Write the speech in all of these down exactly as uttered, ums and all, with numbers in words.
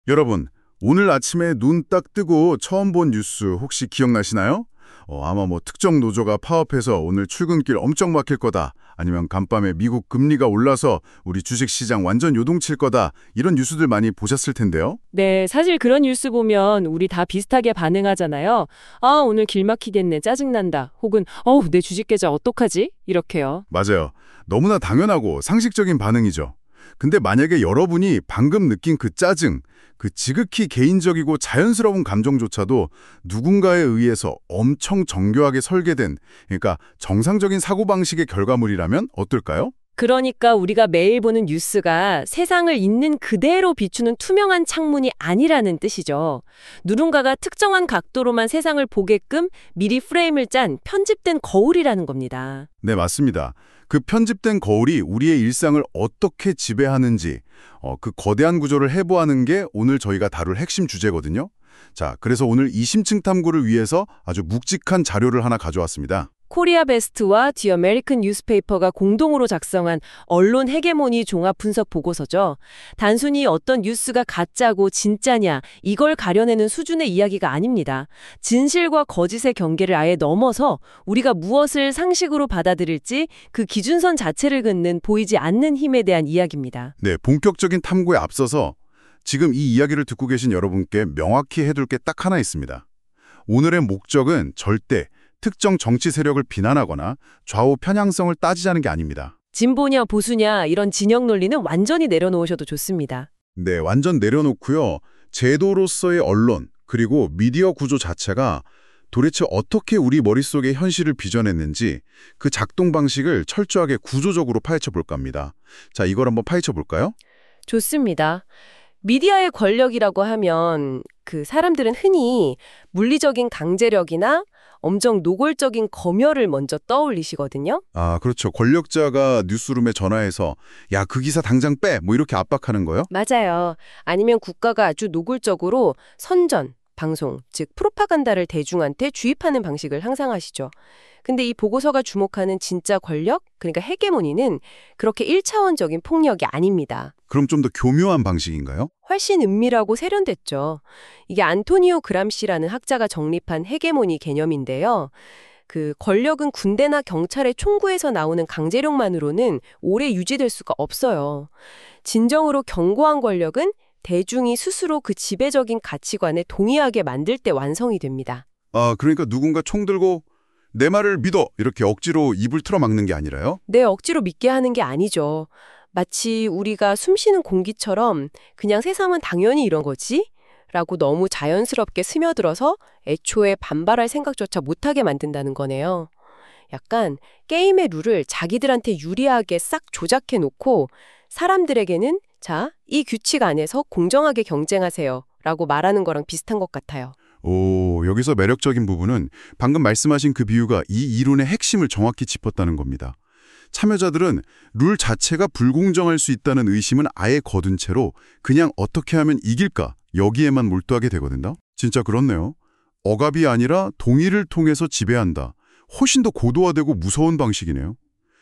여러분, 오늘 아침에 눈 딱 뜨고 처음 본 뉴스 혹시 기억나시나요? 어, 아마 뭐 특정 노조가 파업해서 오늘 출근길 엄청 막힐 거다. 아니면 간밤에 미국 금리가 올라서 우리 주식시장 완전 요동칠 거다. 이런 뉴스들 많이 보셨을 텐데요. 네, 사실 그런 뉴스 보면 우리 다 비슷하게 반응하잖아요. 아, 오늘 길 막히겠네, 짜증난다. 혹은 어우, 내 주식 계좌 어떡하지? 이렇게요. 맞아요. 너무나 당연하고 상식적인 반응이죠. 근데 만약에 여러분이 방금 느낀 그 짜증, 그 지극히 개인적이고 자연스러운 감정조차도 누군가에 의해서 엄청 정교하게 설계된, 그러니까 정상적인 사고방식의 결과물이라면 어떨까요? 그러니까 우리가 매일 보는 뉴스가 세상을 있는 그대로 비추는 투명한 창문이 아니라는 뜻이죠. 누군가가 특정한 각도로만 세상을 보게끔 미리 프레임을 짠 편집된 거울이라는 겁니다. 네, 맞습니다. 그 편집된 거울이 우리의 일상을 어떻게 지배하는지 어, 그 거대한 구조를 해부하는 게 오늘 저희가 다룰 핵심 주제거든요. 자, 그래서 오늘 이심층 탐구를 위해서 아주 묵직한 자료를 하나 가져왔습니다. 코리아 베스트와 디 아메리칸 뉴스페이퍼가 공동으로 작성한 언론 헤게모니 종합 분석 보고서죠. 단순히 어떤 뉴스가 가짜고 진짜냐 이걸 가려내는 수준의 이야기가 아닙니다. 진실과 거짓의 경계를 아예 넘어서 우리가 무엇을 상식으로 받아들일지 그 기준선 자체를 긋는 보이지 않는 힘에 대한 이야기입니다. 네, 본격적인 탐구에 앞서서 지금 이 이야기를 듣고 계신 여러분께 명확히 해둘 게 딱 하나 있습니다. 오늘의 목적은 절대 특정 정치 세력을 비난하거나 좌우 편향성을 따지자는 게 아닙니다. 진보냐 보수냐 이런 진영 논리는 완전히 내려놓으셔도 좋습니다. 네, 완전 내려놓고요. 제도로서의 언론, 그리고 미디어 구조 자체가 도대체 어떻게 우리 머릿속의 현실을 빚어냈는지 그 작동 방식을 철저하게 구조적으로 파헤쳐 볼까 합니다. 자, 이걸 한번 파헤쳐 볼까요? 좋습니다. 미디어의 권력이라고 하면 그 사람들은 흔히 물리적인 강제력이나 엄청 노골적인 검열을 먼저 떠올리시거든요. 아, 그렇죠. 권력자가 뉴스룸에 전화해서 야, 그 기사 당장 빼! 뭐 이렇게 압박하는 거요? 맞아요. 아니면 국가가 아주 노골적으로 선전, 방송, 즉 프로파간다를 대중한테 주입하는 방식을 상상하시죠. 근데 이 보고서가 주목하는 진짜 권력, 그러니까 헤게모니는 그렇게 일차원적인 폭력이 아닙니다. 그럼 좀 더 교묘한 방식인가요? 훨씬 은밀하고 세련됐죠. 이게 안토니오 그람시라는 학자가 정립한 헤게모니 개념인데요. 그 권력은 군대나 경찰의 총구에서 나오는 강제력만으로는 오래 유지될 수가 없어요. 진정으로 견고한 권력은 대중이 스스로 그 지배적인 가치관에 동의하게 만들 때 완성이 됩니다. 아, 그러니까 누군가 총 들고 내 말을 믿어! 이렇게 억지로 입을 틀어막는 게 아니라요? 네, 억지로 믿게 하는 게 아니죠. 마치 우리가 숨쉬는 공기처럼 그냥 세상은 당연히 이런 거지? 라고 너무 자연스럽게 스며들어서 애초에 반발할 생각조차 못하게 만든다는 거네요. 약간 게임의 룰을 자기들한테 유리하게 싹 조작해 놓고 사람들에게는 자, 이 규칙 안에서 공정하게 경쟁하세요 라고 말하는 거랑 비슷한 것 같아요. 오, 여기서 매력적인 부분은 방금 말씀하신 그 비유가 이 이론의 핵심을 정확히 짚었다는 겁니다. 참여자들은 룰 자체가 불공정할 수 있다는 의심은 아예 거둔 채로 그냥 어떻게 하면 이길까 여기에만 몰두하게 되거든요. 진짜 그렇네요. 억압이 아니라 동의를 통해서 지배한다. 훨씬 더 고도화되고 무서운 방식이네요.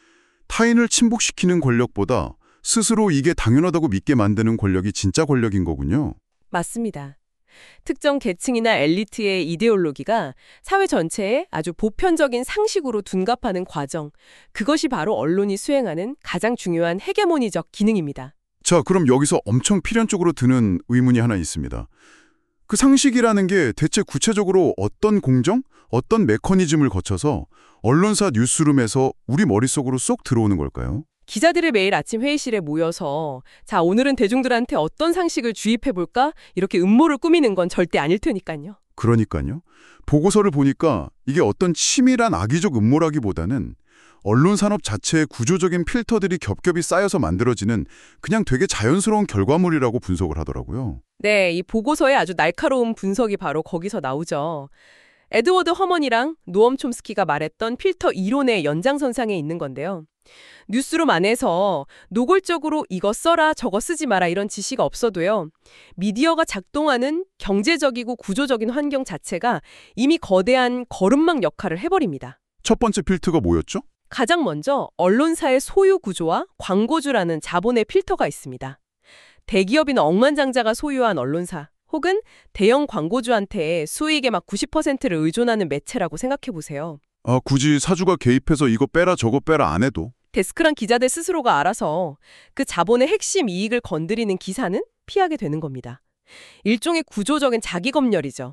타인을 침복시키는 권력보다 스스로 이게 당연하다고 믿게 만드는 권력이 진짜 권력인 거군요. 맞습니다. 특정 계층이나 엘리트의 이데올로기가 사회 전체에 아주 보편적인 상식으로 둔갑하는 과정, 그것이 바로 언론이 수행하는 가장 중요한 헤게모니적 기능입니다. 자, 그럼 여기서 엄청 필연적으로 드는 의문이 하나 있습니다. 그 상식이라는 게 대체 구체적으로 어떤 공정, 어떤 메커니즘을 거쳐서 언론사 뉴스룸에서 우리 머릿속으로 쏙 들어오는 걸까요? 기자들이 매일 아침 회의실에 모여서 자, 오늘은 대중들한테 어떤 상식을 주입해볼까? 이렇게 음모를 꾸미는 건 절대 아닐 테니까요. 그러니까요. 보고서를 보니까 이게 어떤 치밀한 악의적 음모라기보다는 언론 산업 자체의 구조적인 필터들이 겹겹이 쌓여서 만들어지는 그냥 되게 자연스러운 결과물이라고 분석을 하더라고요. 네, 이 보고서의 아주 날카로운 분석이 바로 거기서 나오죠. 에드워드 허먼이랑 노엄 촘스키가 말했던 필터 이론의 연장선상에 있는 건데요. 뉴스룸 안에서 노골적으로 이거 써라 저거 쓰지 마라 이런 지시가 없어도요. 미디어가 작동하는 경제적이고 구조적인 환경 자체가 이미 거대한 거름막 역할을 해버립니다. 첫 번째 필터가 뭐였죠? 가장 먼저 언론사의 소유 구조와 광고주라는 자본의 필터가 있습니다. 대기업이나 억만장자가 소유한 언론사 혹은 대형 광고주한테 수익의 막 구십 퍼센트를 의존하는 매체라고 생각해 보세요. 아, 굳이 사주가 개입해서 이거 빼라 저거 빼라 안 해도. 데스크란 기자들 스스로가 알아서 그 자본의 핵심 이익을 건드리는 기사는 피하게 되는 겁니다. 일종의 구조적인 자기검열이죠.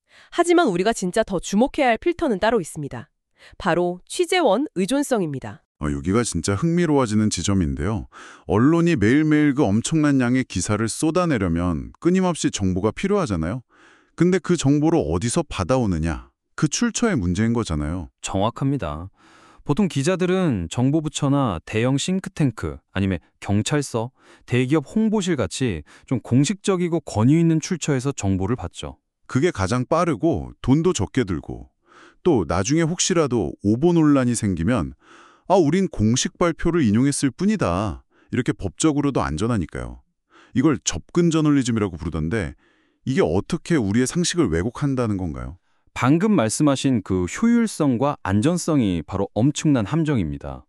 하지만 우리가 진짜 더 주목해야 할 필터는 따로 있습니다. 바로 취재원 의존성입니다. 어, 여기가 진짜 흥미로워지는 지점인데요. 언론이 매일매일 그 엄청난 양의 기사를 쏟아내려면 끊임없이 정보가 필요하잖아요. 근데 그 정보를 어디서 받아오느냐? 그 출처의 문제인 거잖아요. 정확합니다. 보통 기자들은 정보부처나 대형 싱크탱크 아니면 경찰서, 대기업 홍보실 같이 좀 공식적이고 권위 있는 출처에서 정보를 받죠. 그게 가장 빠르고 돈도 적게 들고 또 나중에 혹시라도 오보 논란이 생기면 아, 우린 공식 발표를 인용했을 뿐이다. 이렇게 법적으로도 안전하니까요. 이걸 접근 저널리즘이라고 부르던데 이게 어떻게 우리의 상식을 왜곡한다는 건가요? 방금 말씀하신 그 효율성과 안전성이 바로 엄청난 함정입니다.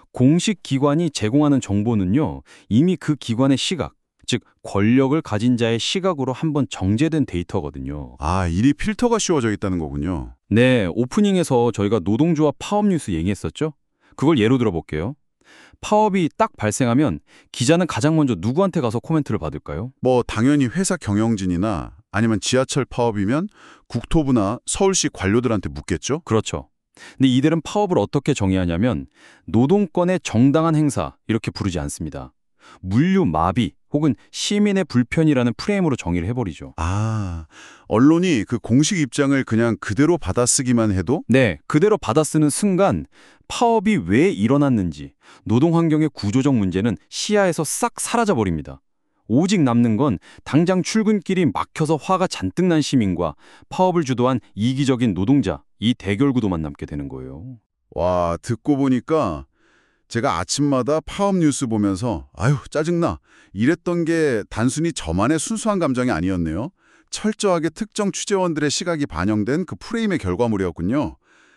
공식 기관이 제공하는 정보는요, 이미 그 기관의 시각, 즉 권력을 가진 자의 시각으로 한번 정제된 데이터거든요. 아, 일이 필터가 씌워져 있다는 거군요. 네, 오프닝에서 저희가 노동조합 파업 뉴스 얘기했었죠? 그걸 예로 들어볼게요. 파업이 딱 발생하면 기자는 가장 먼저 누구한테 가서 코멘트를 받을까요? 뭐 당연히 회사 경영진이나 아니면 지하철 파업이면 국토부나 서울시 관료들한테 묻겠죠? 그렇죠. 근데 이들은 파업을 어떻게 정의하냐면 노동권의 정당한 행사 이렇게 부르지 않습니다. 물류 마비 혹은 시민의 불편이라는 프레임으로 정의를 해버리죠. 아, 언론이 그 공식 입장을 그냥 그대로 받아쓰기만 해도? 네, 그대로 받아쓰는 순간 파업이 왜 일어났는지 노동 환경의 구조적 문제는 시야에서 싹 사라져버립니다. 오직 남는 건 당장 출근길이 막혀서 화가 잔뜩 난 시민과 파업을 주도한 이기적인 노동자, 이 대결 구도만 남게 되는 거예요. 와, 듣고 보니까 제가 아침마다 파업 뉴스 보면서 아유, 짜증나. 이랬던 게 단순히 저만의 순수한 감정이 아니었네요. 철저하게 특정 취재원들의 시각이 반영된 그 프레임의 결과물이었군요.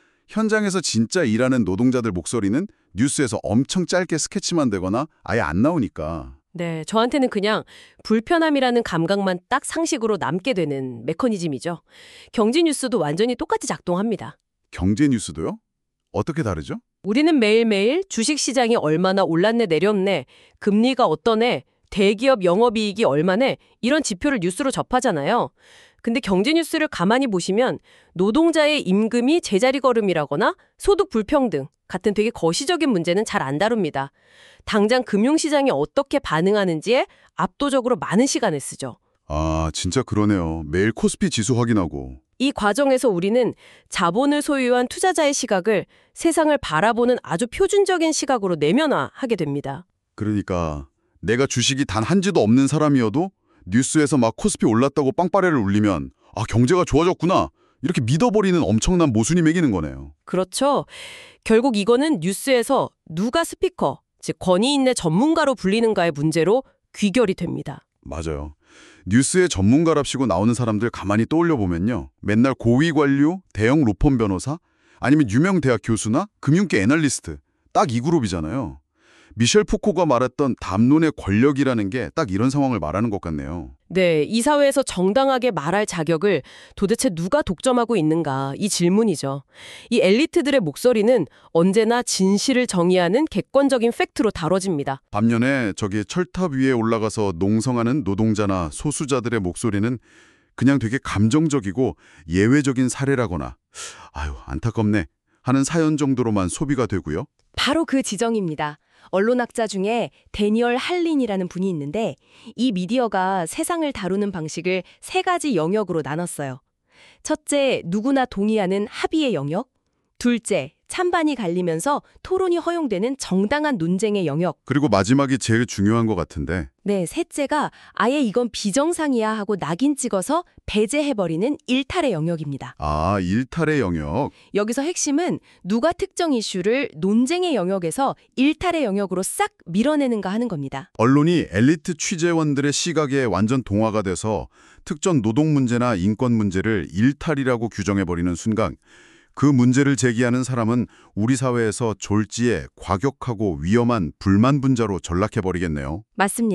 현장에서 진짜 일하는 노동자들 목소리는 뉴스에서 엄청 짧게 스케치만 되거나 아예 안 나오니까. 네, 저한테는 그냥 불편함이라는 감각만 딱 상식으로 남게 되는 메커니즘이죠. 경제 뉴스도 완전히 똑같이 작동합니다. 경제 뉴스도요? 어떻게 다르죠? 우리는 매일매일 주식시장이 얼마나 올랐네 내렸네, 금리가 어떠네, 대기업 영업이익이 얼마네 이런 지표를 뉴스로 접하잖아요. 근데 경제 뉴스를 가만히 보시면 노동자의 임금이 제자리 걸음이라거나 소득 불평등 같은 되게 거시적인 문제는 잘 안 다룹니다. 당장 금융시장이 어떻게 반응하는지에 압도적으로 많은 시간을 쓰죠. 아, 진짜 그러네요. 매일 코스피 지수 확인하고. 이 과정에서 우리는 자본을 소유한 투자자의 시각을 세상을 바라보는 아주 표준적인 시각으로 내면화하게 됩니다. 그러니까 내가 주식이 단 한 지도 없는 사람이어도 뉴스에서 막 코스피 올랐다고 빵빠레를 울리면 아, 경제가 좋아졌구나. 이렇게 믿어버리는 엄청난 모순이 매기는 거네요. 그렇죠. 결국 이거는 뉴스에서 누가 스피커, 즉 권위 있는 전문가로 불리는가의 문제로 귀결이 됩니다. 맞아요. 뉴스의 전문가랍시고 나오는 사람들 가만히 떠올려 보면요. 맨날 고위 관료, 대형 로펌 변호사, 아니면 유명 대학 교수나 금융계 애널리스트, 딱 이 그룹이잖아요. 미셸 푸코가 말했던 담론의 권력이라는 게 딱 이런 상황을 말하는 것 같네요. 네, 이 사회에서 정당하게 말할 자격을 도대체 누가 독점하고 있는가 이 질문이죠. 이 엘리트들의 목소리는 언제나 진실을 정의하는 객관적인 팩트로 다뤄집니다. 반면에 저기 철탑 위에 올라가서 농성하는 노동자나 소수자들의 목소리는 그냥 되게 감정적이고 예외적인 사례라거나 아유, 안타깝네 하는 사연 정도로만 소비가 되고요. 바로 그 지정입니다. 언론학자 중에 데니얼 할린이라는 분이 있는데 이 미디어가 세상을 다루는 방식을 세 가지 영역으로 나눴어요. 첫째, 누구나 동의하는 합의의 영역. 둘째, 찬반이 갈리면서 토론이 허용되는 정당한 논쟁의 영역. 그리고 마지막이 제일 중요한 것 같은데 네, 셋째가 아예 이건 비정상이야 하고 낙인 찍어서 배제해버리는 일탈의 영역입니다. 아, 일탈의 영역. 여기서 핵심은 누가 특정 이슈를 논쟁의 영역에서 일탈의 영역으로 싹 밀어내는가 하는 겁니다. 언론이 엘리트 취재원들의 시각에 완전 동화가 돼서 특정 노동 문제나 인권 문제를 일탈이라고 규정해버리는 순간 그 문제를 제기하는 사람은 우리 사회에서 졸지에 과격하고 위험한 불만 분자로 전락해버리겠네요. 맞습니다.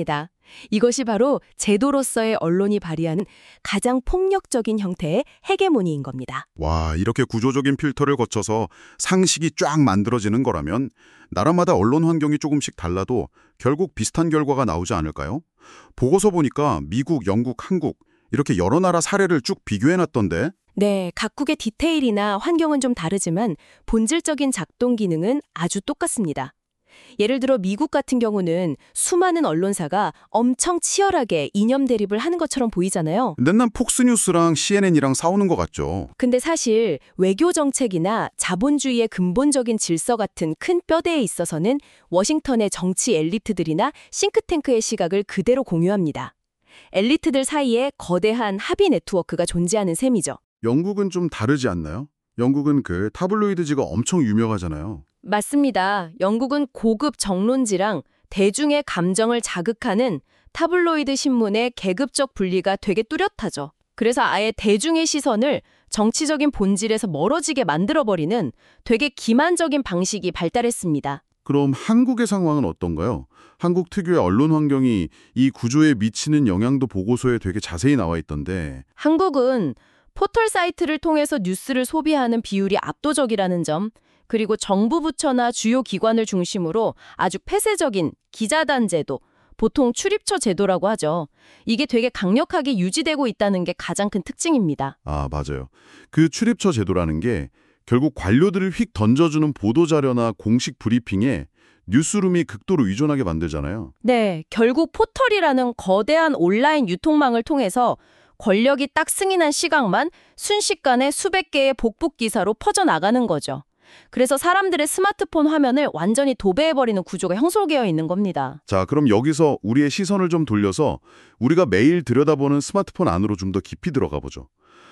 이것이 바로 제도로서의 언론이 발휘하는 가장 폭력적인 형태의 헤게모니인 겁니다. 와, 이렇게 구조적인 필터를 거쳐서 상식이 쫙 만들어지는 거라면 나라마다 언론 환경이 조금씩 달라도 결국 비슷한 결과가 나오지 않을까요? 보고서 보니까 미국, 영국, 한국 이렇게 여러 나라 사례를 쭉 비교해놨던데. 네, 각국의 디테일이나 환경은 좀 다르지만 본질적인 작동 기능은 아주 똑같습니다. 예를 들어 미국 같은 경우는 수많은 언론사가 엄청 치열하게 이념 대립을 하는 것처럼 보이잖아요. 근데 난 폭스뉴스랑 씨엔엔이랑 싸우는 것 같죠. 근데 사실 외교 정책이나 자본주의의 근본적인 질서 같은 큰 뼈대에 있어서는 워싱턴의 정치 엘리트들이나 싱크탱크의 시각을 그대로 공유합니다. 엘리트들 사이에 거대한 합의 네트워크가 존재하는 셈이죠. 영국은 좀 다르지 않나요? 영국은 그 타블로이드지가 엄청 유명하잖아요. 맞습니다. 영국은 고급 정론지랑 대중의 감정을 자극하는 타블로이드 신문의 계급적 분리가 되게 뚜렷하죠. 그래서 아예 대중의 시선을 정치적인 본질에서 멀어지게 만들어버리는 되게 기만적인 방식이 발달했습니다. 그럼 한국의 상황은 어떤가요? 한국 특유의 언론 환경이 이 구조에 미치는 영향도 보고서에 되게 자세히 나와 있던데. 한국은 포털 사이트를 통해서 뉴스를 소비하는 비율이 압도적이라는 점, 그리고 정부 부처나 주요 기관을 중심으로 아주 폐쇄적인 기자단 제도, 보통 출입처 제도라고 하죠. 이게 되게 강력하게 유지되고 있다는 게 가장 큰 특징입니다. 아, 맞아요. 그 출입처 제도라는 게 결국 관료들을 휙 던져주는 보도자료나 공식 브리핑에 뉴스룸이 극도로 의존하게 만들잖아요. 네, 결국 포털이라는 거대한 온라인 유통망을 통해서 권력이 딱 승인한 시각만 순식간에 수백 개의 복붙 기사로 퍼져나가는 거죠. 그래서 사람들의 스마트폰 화면을 완전히 도배해버리는 구조가 형성되어 있는 겁니다. 자, 그럼 여기서 우리의 시선을 좀 돌려서 우리가 매일 들여다보는 스마트폰 안으로 좀 더 깊이 들어가 보죠.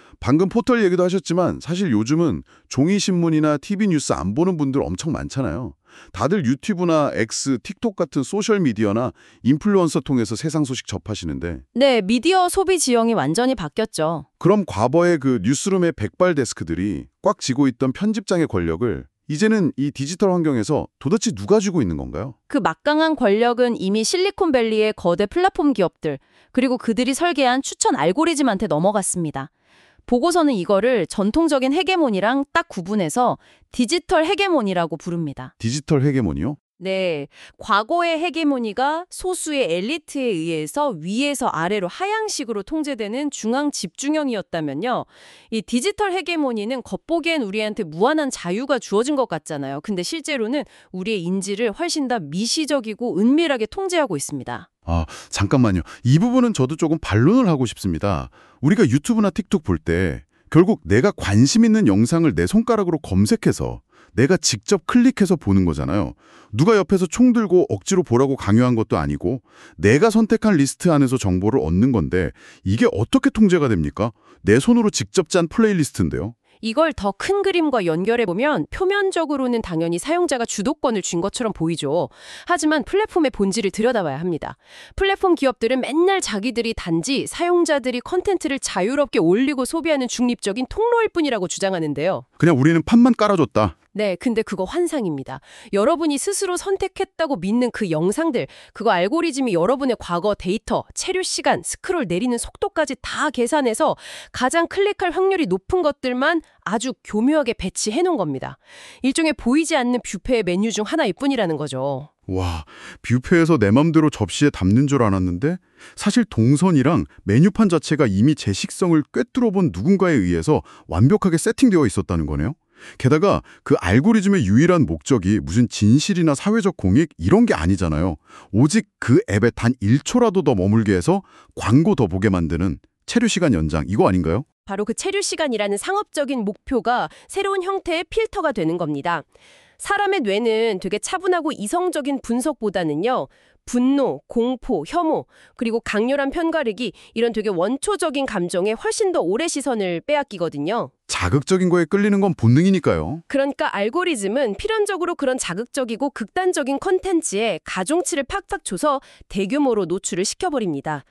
방금 포털 얘기도 하셨지만 사실 요즘은 종이신문이나 티비 뉴스 안 보는 분들 엄청 많잖아요. 다들 유튜브나 X, 틱톡 같은 소셜미디어나 인플루언서 통해서 세상 소식 접하시는데. 네, 미디어 소비 지형이 완전히 바뀌었죠. 그럼 과거의 그 뉴스룸의 백발 데스크들이 꽉 쥐고 있던 편집장의 권력을 이제는 이 디지털 환경에서 도대체 누가 쥐고 있는 건가요? 그 막강한 권력은 이미 실리콘밸리의 거대 플랫폼 기업들, 그리고 그들이 설계한 추천 알고리즘한테 넘어갔습니다. 보고서는 이거를 전통적인 헤게모니랑 딱 구분해서 디지털 헤게모니라고 부릅니다. 디지털 헤게모니요? 네, 과거의 헤게모니가 소수의 엘리트에 의해서 위에서 아래로 하향식으로 통제되는 중앙 집중형이었다면요. 이 디지털 헤게모니는 겉보기엔 우리한테 무한한 자유가 주어진 것 같잖아요. 근데 실제로는 우리의 인지를 훨씬 더 미시적이고 은밀하게 통제하고 있습니다. 아, 잠깐만요. 이 부분은 저도 조금 반론을 하고 싶습니다. 우리가 유튜브나 틱톡 볼 때 결국 내가 관심 있는 영상을 내 손가락으로 검색해서 내가 직접 클릭해서 보는 거잖아요. 누가 옆에서 총 들고 억지로 보라고 강요한 것도 아니고 내가 선택한 리스트 안에서 정보를 얻는 건데 이게 어떻게 통제가 됩니까? 내 손으로 직접 짠 플레이리스트인데요. 이걸 더 큰 그림과 연결해보면 표면적으로는 당연히 사용자가 주도권을 쥔 것처럼 보이죠. 하지만 플랫폼의 본질을 들여다봐야 합니다. 플랫폼 기업들은 맨날 자기들이 단지 사용자들이 컨텐츠를 자유롭게 올리고 소비하는 중립적인 통로일 뿐이라고 주장하는데요. 그냥 우리는 판만 깔아줬다. 네, 근데 그거 환상입니다. 여러분이 스스로 선택했다고 믿는 그 영상들, 그거 알고리즘이 여러분의 과거 데이터, 체류 시간, 스크롤 내리는 속도까지 다 계산해서 가장 클릭할 확률이 높은 것들만 아주 교묘하게 배치해 놓은 겁니다. 일종의 보이지 않는 뷔페의 메뉴 중 하나일 뿐이라는 거죠. 와, 뷔페에서 내 맘대로 접시에 담는 줄 알았는데 사실 동선이랑 메뉴판 자체가 이미 제 식성을 꿰뚫어본 누군가에 의해서 완벽하게 세팅되어 있었다는 거네요. 게다가 그 알고리즘의 유일한 목적이 무슨 진실이나 사회적 공익 이런 게 아니잖아요. 오직 그 앱에 단 일 초라도 더 머물게 해서 광고 더 보게 만드는 체류 시간 연장, 이거 아닌가요? 바로 그 체류 시간이라는 상업적인 목표가 새로운 형태의 필터가 되는 겁니다. 사람의 뇌는 되게 차분하고 이성적인 분석보다는요. 분노, 공포, 혐오, 그리고 강렬한 편가르기 이런 되게 원초적인 감정에 훨씬 더 오래 시선을 빼앗기거든요. 자극적인 거에 끌리는 건 본능이니까요. 그러니까 알고리즘은 필연적으로 그런 자극적이고 극단적인 컨텐츠에 가중치를 팍팍 줘서 대규모로 노출을 시켜버립니다.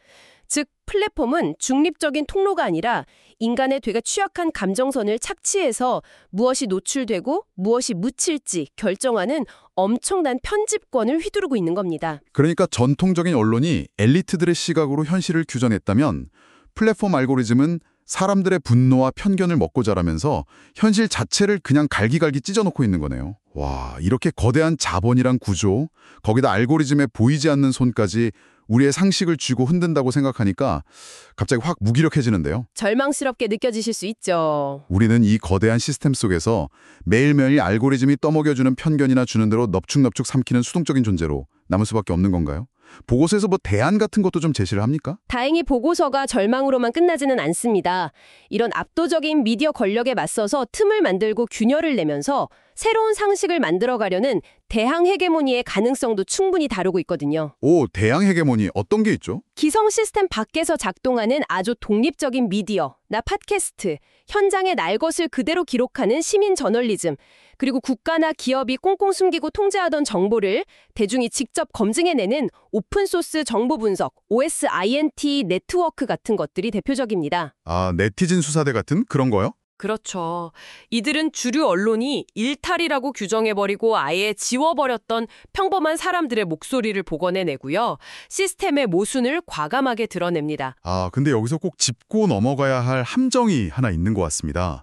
즉 플랫폼은 중립적인 통로가 아니라 인간의 되게 취약한 감정선을 착취해서 무엇이 노출되고 무엇이 묻힐지 결정하는 엄청난 편집권을 휘두르고 있는 겁니다. 그러니까 전통적인 언론이 엘리트들의 시각으로 현실을 규정했다면 플랫폼 알고리즘은 사람들의 분노와 편견을 먹고 자라면서 현실 자체를 그냥 갈기갈기 찢어놓고 있는 거네요. 와, 이렇게 거대한 자본이란 구조, 거기다 알고리즘에 보이지 않는 손까지 우리의 상식을 쥐고 흔든다고 생각하니까 갑자기 확 무기력해지는데요. 절망스럽게 느껴지실 수 있죠. 우리는 이 거대한 시스템 속에서 매일매일 알고리즘이 떠먹여주는 편견이나 주는 대로 넙죽넙죽 삼키는 수동적인 존재로 남을 수밖에 없는 건가요? 보고서에서 뭐 대안 같은 것도 좀 제시를 합니까? 다행히 보고서가 절망으로만 끝나지는 않습니다. 이런 압도적인 미디어 권력에 맞서서 틈을 만들고 균열을 내면서 새로운 상식을 만들어가려는 대항 헤게모니의 가능성도 충분히 다루고 있거든요. 오, 대양 헤게모니 어떤 게 있죠? 기성 시스템 밖에서 작동하는 아주 독립적인 미디어, 나 팟캐스트, 현장의 날 것을 그대로 기록하는 시민 저널리즘, 그리고 국가나 기업이 꽁꽁 숨기고 통제하던 정보를 대중이 직접 검증해내는 오픈소스 정보 분석, 오에스아이엔티 네트워크 같은 것들이 대표적입니다. 아, 네티즌 수사대 같은 그런 거요? 그렇죠. 이들은 주류 언론이 일탈이라고 규정해버리고 아예 지워버렸던 평범한 사람들의 목소리를 복원해내고요. 시스템의 모순을 과감하게 드러냅니다. 아, 근데 여기서 꼭 짚고 넘어가야 할 함정이 하나 있는 것 같습니다.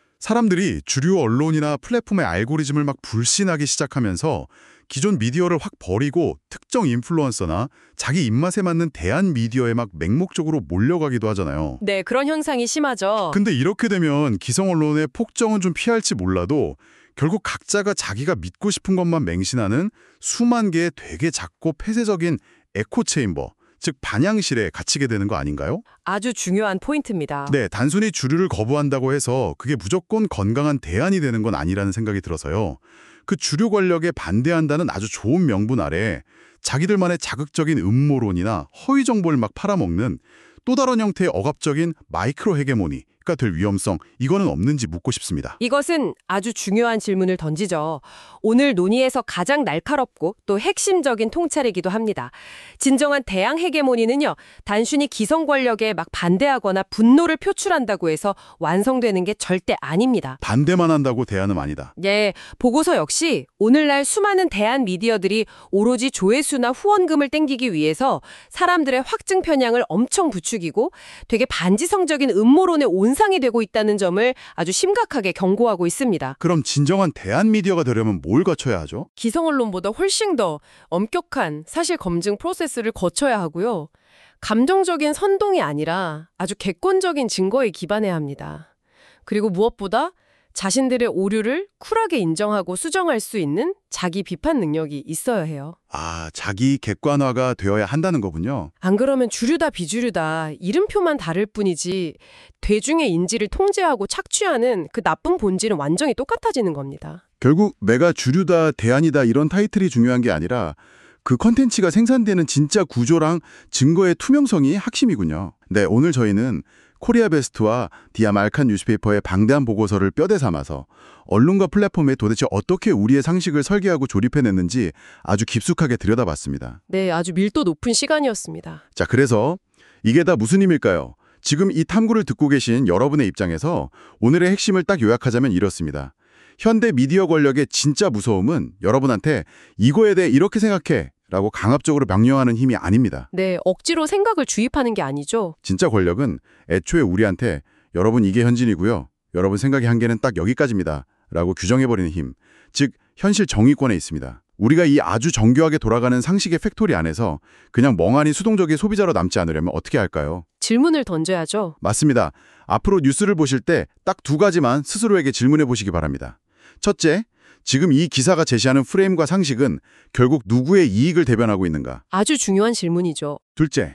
사람들이 주류 언론이나 플랫폼의 알고리즘을 막 불신하기 시작하면서 기존 미디어를 확 버리고 특정 인플루언서나 자기 입맛에 맞는 대안 미디어에 막 맹목적으로 몰려가기도 하잖아요. 네, 그런 현상이 심하죠. 근데 이렇게 되면 기성 언론의 폭정은 좀 피할지 몰라도 결국 각자가 자기가 믿고 싶은 것만 맹신하는 수만 개의 되게 작고 폐쇄적인 에코체인버, 즉 반향실에 갇히게 되는 거 아닌가요? 아주 중요한 포인트입니다. 네, 단순히 주류를 거부한다고 해서 그게 무조건 건강한 대안이 되는 건 아니라는 생각이 들어서요. 그 주류 권력에 반대한다는 아주 좋은 명분 아래 자기들만의 자극적인 음모론이나 허위 정보를 막 팔아먹는 또 다른 형태의 억압적인 마이크로 헤게모니가 될 위험성, 이거는 없는지 묻고 싶습니다. 이것은 아주 중요한 질문을 던지죠. 오늘 논의에서 가장 날카롭고 또 핵심적인 통찰이기도 합니다. 진정한 대항 헤게모니는요, 단순히 기성 권력에 막 반대하거나 분노를 표출한다고 해서 완성되는 게 절대 아닙니다. 반대만 한다고 대안은 아니다. 예, 보고서 역시 오늘날 수많은 대한 미디어들이 오로지 조회수나 후원금을 땡기기 위해서 사람들의 확증 편향을 엄청 부추기고 되게 반지성적인 음모론의 온상이 되고 있다는 점을 아주 심각하게 경고하고 있습니다. 그럼 진정한 대안 미디어가 되려면 뭘 거쳐야 하죠? 기성 언론보다 훨씬 더 엄격한 사실 검증 프로세스를 거쳐야 하고요. 감정적인 선동이 아니라 아주 객관적인 증거에 기반해야 합니다. 그리고 무엇보다 자신들의 오류를 쿨하게 인정하고 수정할 수 있는 자기 비판 능력이 있어야 해요. 아, 자기 객관화가 되어야 한다는 거군요. 안 그러면 주류다 비주류다 이름표만 다를 뿐이지 대중의 인지를 통제하고 착취하는 그 나쁜 본질은 완전히 똑같아지는 겁니다. 결국 내가 주류다, 대안이다 이런 타이틀이 중요한 게 아니라 그 컨텐츠가 생산되는 진짜 구조랑 증거의 투명성이 핵심이군요. 네, 오늘 저희는 코리아 베스트와 디아말칸 뉴스페이퍼의 방대한 보고서를 뼈대 삼아서 언론과 플랫폼에 도대체 어떻게 우리의 상식을 설계하고 조립해냈는지 아주 깊숙하게 들여다봤습니다. 네, 아주 밀도 높은 시간이었습니다. 자, 그래서 이게 다 무슨 의미일까요? 지금 이 탐구를 듣고 계신 여러분의 입장에서 오늘의 핵심을 딱 요약하자면 이렇습니다. 현대 미디어 권력의 진짜 무서움은 여러분한테 이거에 대해 이렇게 생각해 라고 강압적으로 명령하는 힘이 아닙니다. 네, 억지로 생각을 주입하는 게 아니죠. 진짜 권력은 애초에 우리한테 여러분 이게 현진이고요. 여러분 생각의 한계는 딱 여기까지입니다. 라고 규정해버리는 힘, 즉 현실 정의권에 있습니다. 우리가 이 아주 정교하게 돌아가는 상식의 팩토리 안에서 그냥 멍하니 수동적인 소비자로 남지 않으려면 어떻게 할까요? 질문을 던져야죠. 맞습니다. 앞으로 뉴스를 보실 때 딱 두 가지만 스스로에게 질문해 보시기 바랍니다. 첫째, 지금 이 기사가 제시하는 프레임과 상식은 결국 누구의 이익을 대변하고 있는가? 아주 중요한 질문이죠. 둘째,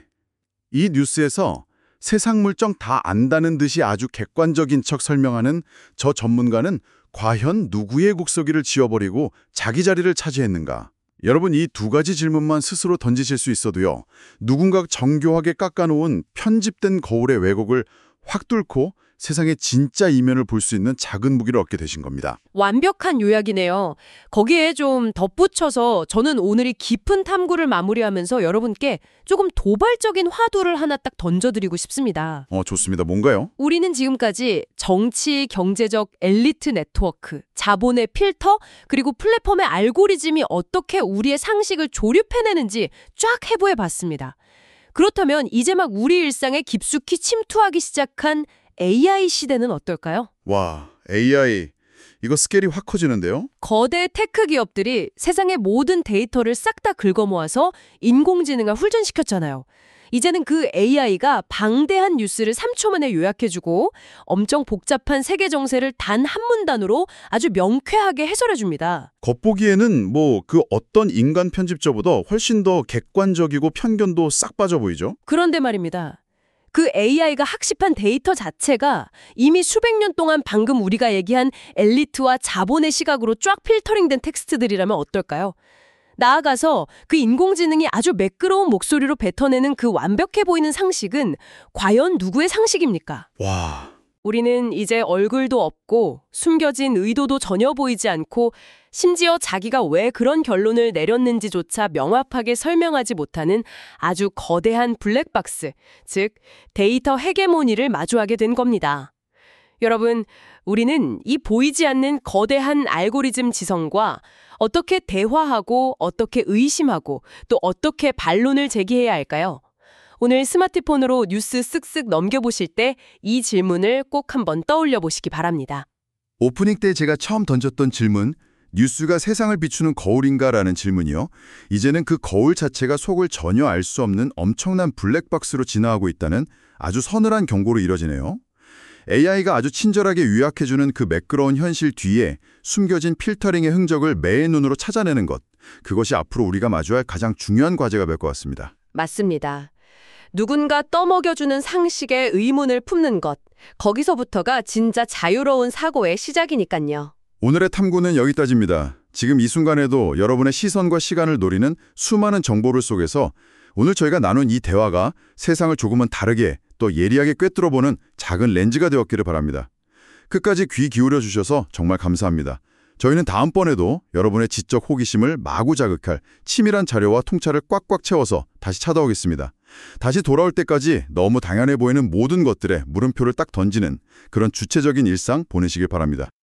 이 뉴스에서 세상 물정 다 안다는 듯이 아주 객관적인 척 설명하는 저 전문가는 과연 누구의 국서기를 지워버리고 자기 자리를 차지했는가? 여러분 이 두 가지 질문만 스스로 던지실 수 있어도요. 누군가 정교하게 깎아놓은 편집된 거울의 왜곡을 확 뚫고 세상의 진짜 이면을 볼 수 있는 작은 무기를 얻게 되신 겁니다. 완벽한 요약이네요. 거기에 좀 덧붙여서 저는 오늘 이 깊은 탐구를 마무리하면서 여러분께 조금 도발적인 화두를 하나 딱 던져드리고 싶습니다. 어, 좋습니다. 뭔가요? 우리는 지금까지 정치, 경제적 엘리트 네트워크, 자본의 필터, 그리고 플랫폼의 알고리즘이 어떻게 우리의 상식을 조립해내는지 쫙 해부해 봤습니다. 그렇다면 이제 막 우리 일상에 깊숙이 침투하기 시작한 에이아이 시대는 어떨까요? 와, 에이아이. 이거 스케일이 확 커지는데요? 거대 테크 기업들이 세상의 모든 데이터를 싹 다 긁어모아서 인공지능을 훈련시켰잖아요. 이제는 그 에이아이가 방대한 뉴스를 삼 초 만에 요약해주고 엄청 복잡한 세계 정세를 단 한 문단으로 아주 명쾌하게 해설해줍니다. 겉보기에는 뭐 그 어떤 인간 편집자보다 훨씬 더 객관적이고 편견도 싹 빠져 보이죠? 그런데 말입니다. 그 에이아이가 학습한 데이터 자체가 이미 수백 년 동안 방금 우리가 얘기한 엘리트와 자본의 시각으로 쫙 필터링된 텍스트들이라면 어떨까요? 나아가서 그 인공지능이 아주 매끄러운 목소리로 뱉어내는 그 완벽해 보이는 상식은 과연 누구의 상식입니까? 와, 우리는 이제 얼굴도 없고 숨겨진 의도도 전혀 보이지 않고 심지어 자기가 왜 그런 결론을 내렸는지조차 명확하게 설명하지 못하는 아주 거대한 블랙박스, 즉 데이터 헤게모니를 마주하게 된 겁니다. 여러분, 우리는 이 보이지 않는 거대한 알고리즘 지성과 어떻게 대화하고 어떻게 의심하고 또 어떻게 반론을 제기해야 할까요? 오늘 스마트폰으로 뉴스 쓱쓱 넘겨보실 때 이 질문을 꼭 한번 떠올려 보시기 바랍니다. 오프닝 때 제가 처음 던졌던 질문, 뉴스가 세상을 비추는 거울인가라는 질문이요. 이제는 그 거울 자체가 속을 전혀 알 수 없는 엄청난 블랙박스로 진화하고 있다는 아주 서늘한 경고로 이뤄지네요. 에이아이가 아주 친절하게 요약해주는 그 매끄러운 현실 뒤에 숨겨진 필터링의 흔적을 매의 눈으로 찾아내는 것, 그것이 앞으로 우리가 마주할 가장 중요한 과제가 될 것 같습니다. 맞습니다. 누군가 떠먹여주는 상식에 의문을 품는 것, 거기서부터가 진짜 자유로운 사고의 시작이니까요. 오늘의 탐구는 여기까지입니다. 지금 이 순간에도 여러분의 시선과 시간을 노리는 수많은 정보를 속에서 오늘 저희가 나눈 이 대화가 세상을 조금은 다르게 또 예리하게 꿰뚫어보는 작은 렌즈가 되었기를 바랍니다. 끝까지 귀 기울여 주셔서 정말 감사합니다. 저희는 다음번에도 여러분의 지적 호기심을 마구 자극할 치밀한 자료와 통찰을 꽉꽉 채워서 다시 찾아오겠습니다. 다시 돌아올 때까지 너무 당연해 보이는 모든 것들에 물음표를 딱 던지는 그런 주체적인 일상 보내시길 바랍니다.